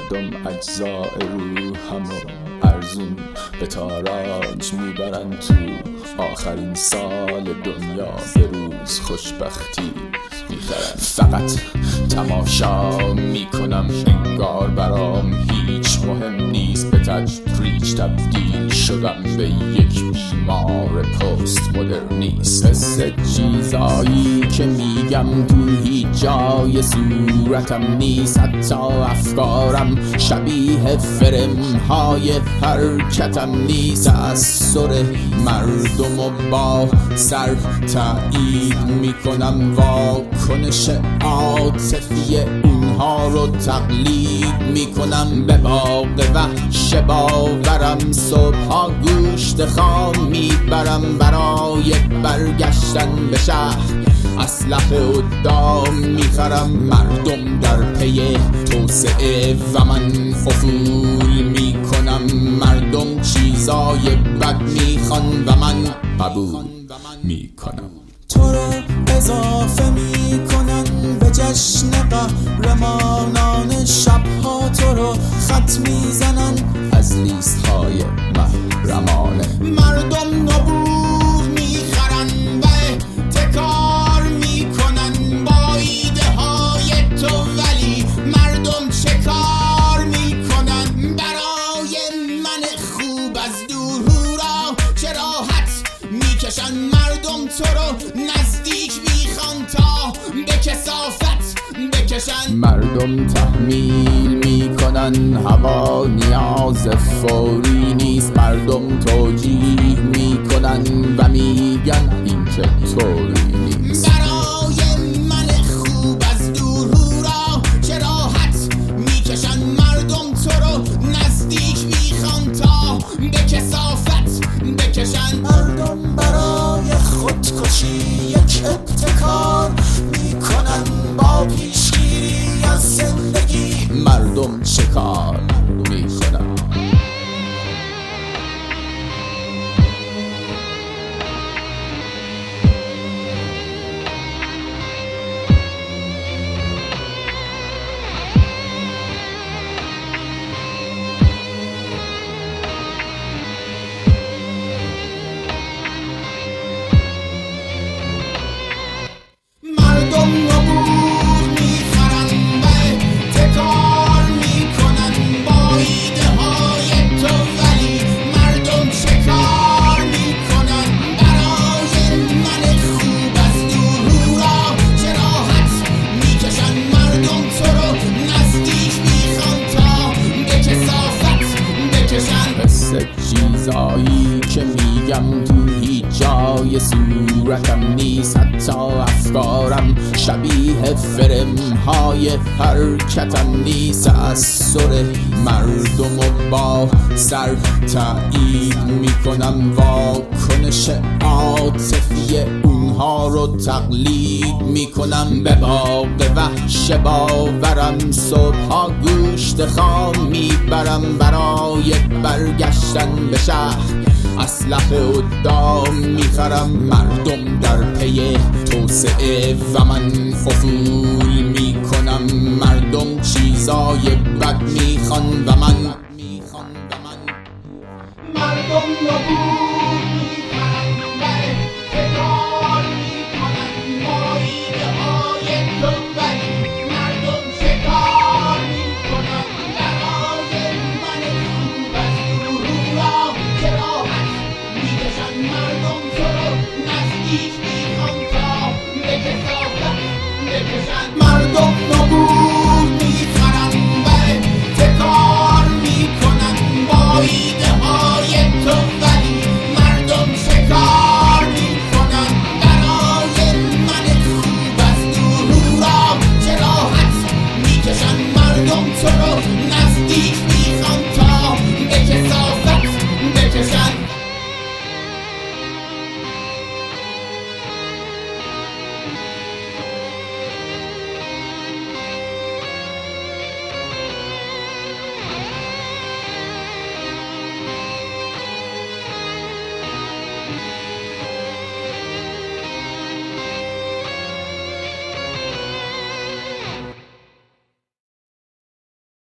مردم اجزاء روحمو ارزون به تاراج میبرن تو آخرین سال دنیا، به روز خوشبختی میخرن. فقط تماشا میکنم، انگار برام هیچ مهم نیست. به تدریج تبدیل شدم به یک بیمار پست مدرنیست. مثل چیزایی که میگم تو هیچ جای صورتم نیست. حتی افکارم شبیه فرمهای حرکتم نیست. تأثیر مردم و با سر تایید میکنم، واکنش عاطفی اونها رو تقلید میکنم. به باغ وحش باورم صبحا گوشت خام میبرم. برای برگشتن به شهر اسلحه و دام میخرم. مردم در پی توسعه و من افول میکنم. مردم چیزای بد میخوان و من قبول میکنم. تو رو اضافه میکنن به جشن قهرمانان. شبها تو رو خط میزنن از لیست های محرمانه. مردم نبوغ میخرن و احتکار میکنن با ایده های تو، ولی مردم چه کار میکنن؟ برای من خوب از دور هورا چه راحت میکشن. مردم تو رو نزدیک میخوان تا به کثافت بکشن. مردم تحمیل میکنن هوا نیاز فوری نیست. مردم توجیه میکنن و میگن این چطوری نیست. برای من خوب از دور هورا چه راحت میکشن. مردم تو رو نزدیک میخوان تا به کثافت بکشن. مردم برای خودکشی یک ابتکار میکنن با پیشگیری از زندگی. مردم چه کار میکنن؟ مردم نبوغ میخرن و احتکار میکنن با ایده های تو، ولی مردم چه کار میکنن؟ برای من خوب از دور هورا چه راحت میکشن. مردم تو رو نزدیک میخوان تا به کثافت بکشن. مثل چیزایی که میگم تو هیچ جای صورتم نیست. حتی افکارم شبیه فرمهای حرکتم نیست. تأثیر مردم و با سر تایید میکنم. واکنش عاطفی اونها رو تقلید میکنم. به باغ وحش باورم صبحا گوشت خام میبرم. برای برگشتن به شهر اسلحه و دام میخرم. مردم در پی توسعه و من افول میکنم. مردم چیزای بد میخوان و من مردم نبوغ